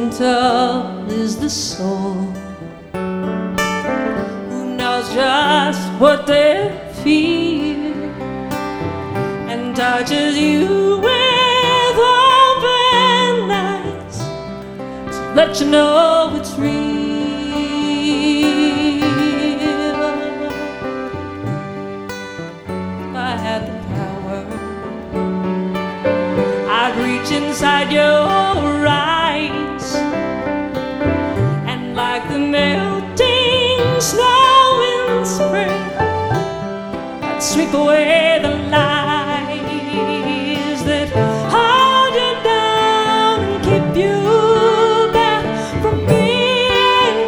gentle is the soul who knows just what they feel and touches you with open eyes to let you know it's real. If I had the power, I'd reach inside your eyes, and like the melting snow in spring, I'd sweep away the lies that hold you down and keep you back from being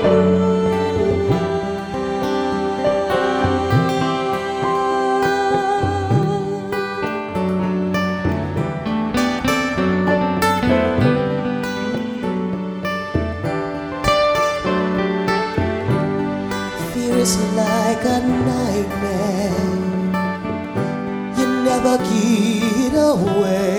Fear is like a nightmare, you never get away.